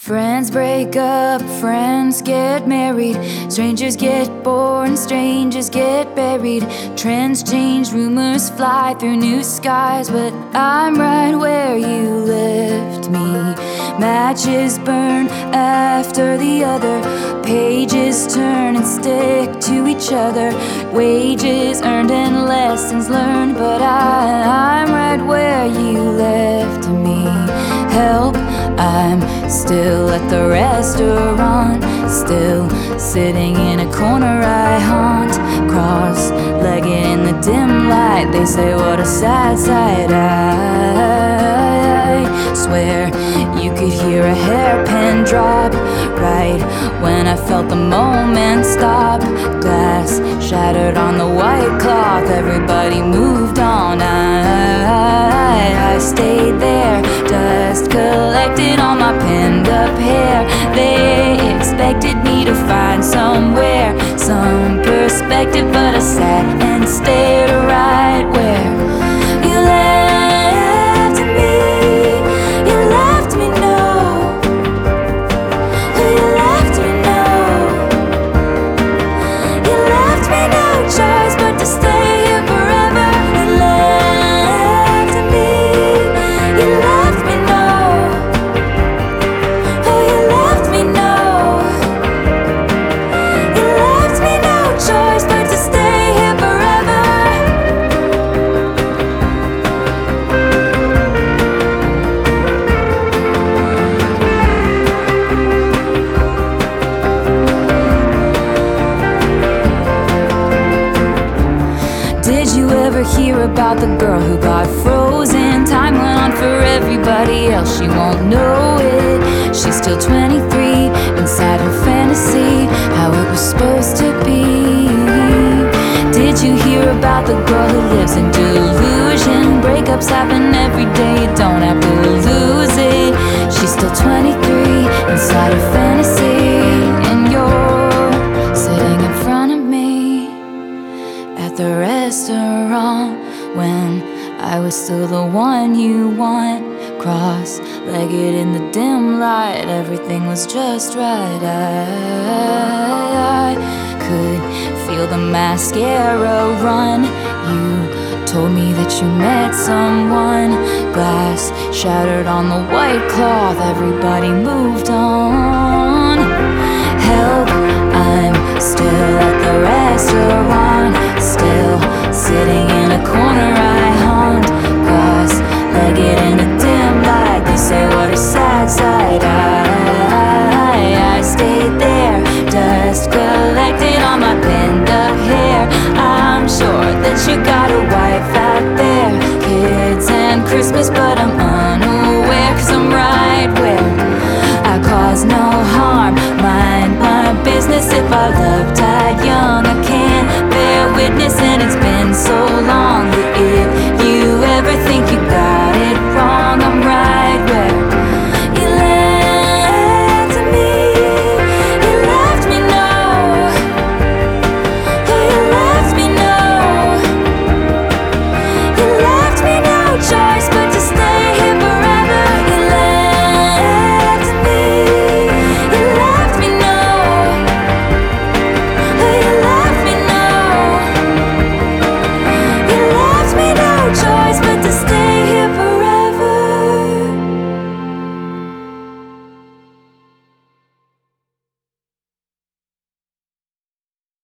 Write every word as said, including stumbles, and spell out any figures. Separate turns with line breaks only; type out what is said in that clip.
Friends break up, friends get married, strangers get born, strangers get buried. Trends change, rumors fly through new skies, but I'm right where you left me. Matches burn after the other, pages turn and stick to each other. Wages earned and lessons learned, but I, I'm right where you left me. Help, I'm still at the restaurant, still sitting in a corner I haunt. Cross-legged in the dim light, they say what a sad sight. I swear you could hear a hairpin drop right when I felt the moment stop. Glass shattered on the white cloth, everybody moved on. I, I stayed there, dust collected on my pinned up hair. They expected me to find somewhere some perspective, but I sat and stared right where you left me. You left me, no. You left me, no. You left me no choice but to stay here forever. You left me. You left me, no. Oh, you left me, no. You left me no choice but to stay here forever. Did you ever hear about the girl who got frozen? Time went on for everybody else, she won't know it. She's still twenty-three, inside her fantasy, how it was supposed to be. Did you hear about the girl who lives in delusion? Breakups happen every day, you don't have to lose it. She's still twenty-three, inside her fantasy, and you're sitting in front of me at the restaurant when I was still the one you want. Cross-legged in the dim light, everything was just right. I, I could feel the mascara run. You told me that you met someone. Glass shattered on the white cloth, everybody moved on. Help, I'm still at the restaurant, still sitting in a corner I haunt. Cross-legged in the dim light, they say what a sad sight. I, I stayed there, dust collected on my pinned up hair. I'm sure that you got a wife out there, kids and Christmas, but I'm unaware, cause I'm right where I cause no harm, mind my business if I loved I